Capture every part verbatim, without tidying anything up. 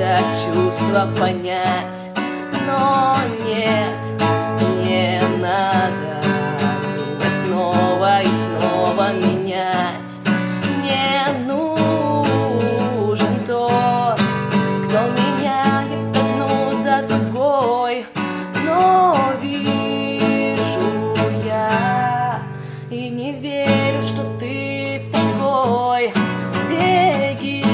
это чувство понять. Но нет, не надо меня снова и снова менять. Мне нужен тот, кто меняет одну за другой. Но вижу я и не верю, что ты такой. Беги,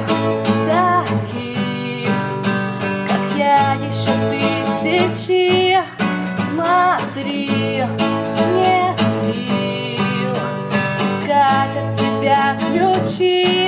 таких, как я, еще тысячи. Смотри, нет сил искать от тебя ключи.